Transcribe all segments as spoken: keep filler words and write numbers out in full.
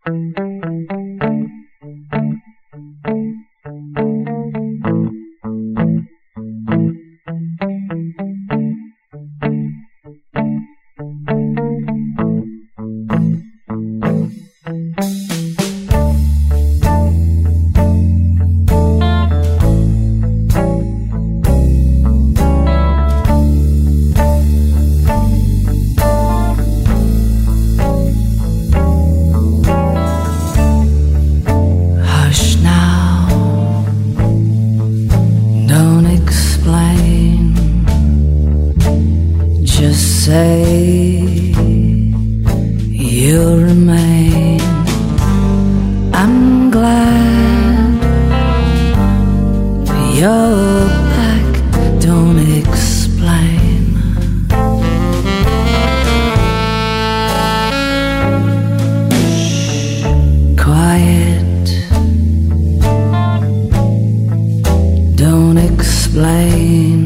Say you'll remain. I'm glad you're back. Don't explain. Shh, quiet. Don't explain.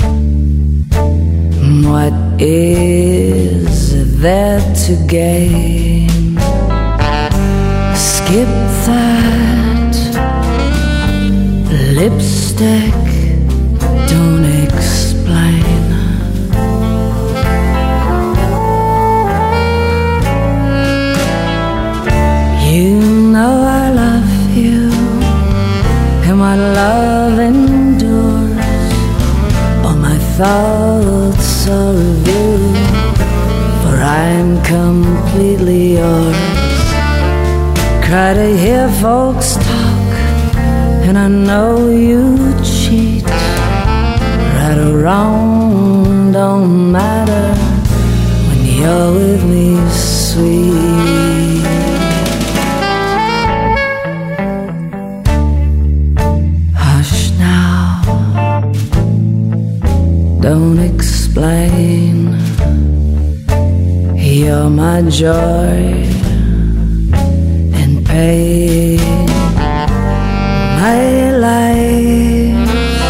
What is there to gain? Skip that lipstick. Don't explain. You know I love you, and my love endures. All my thoughts are of you, for I'm completely yours. Cry to hear folks talk, and I know you cheat. Right or wrong don't matter when you're with me, sweet. Hush now, don't explain. You're my joy and pain, my life,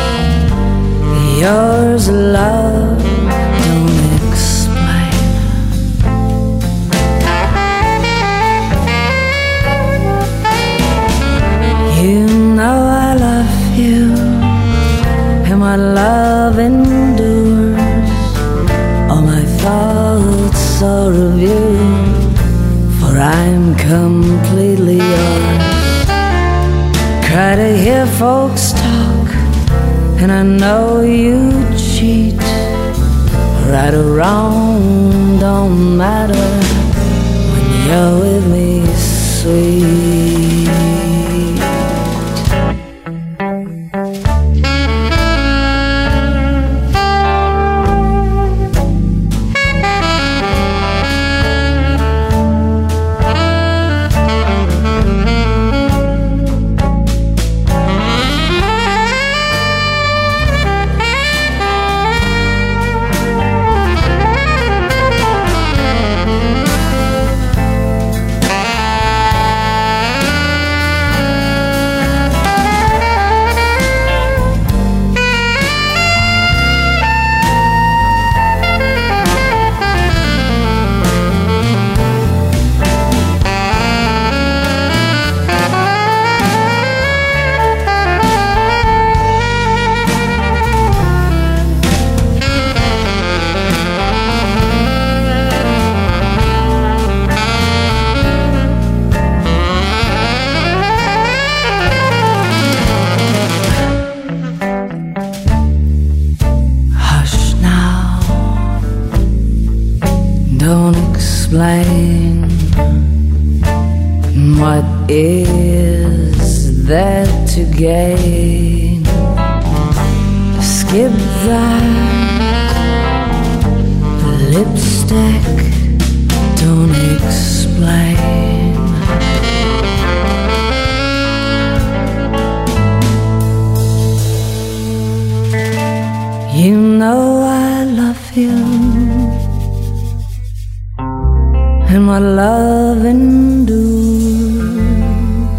yours love. Don't explain. You know I love you, and my love endures. All my thoughts are of you, for I'm completely yours. Cry to hear folks talk, and I know you cheat. Right or wrong don't matter when you're with me, sweet. Don't explain. What is there to gain? Skip that lipstick. Don't explain. You know I love you, and my love endures.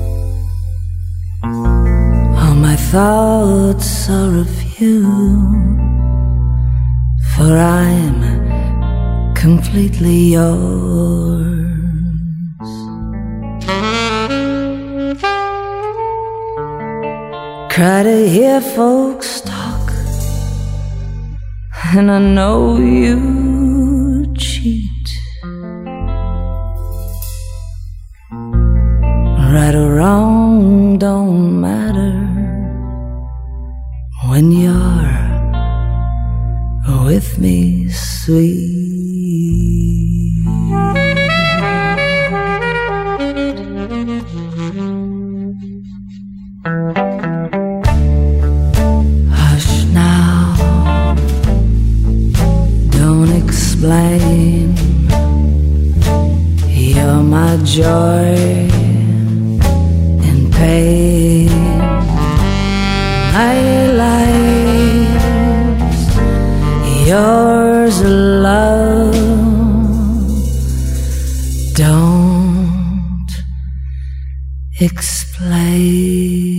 All my thoughts are of you, for I'm completely yours. cry to hear folks talk, and I know you cheat. Right or wrong don't matter when you're with me, sweet. Hush now, don't explain. You're my joy and pain. My life's yours alone. Don't explain.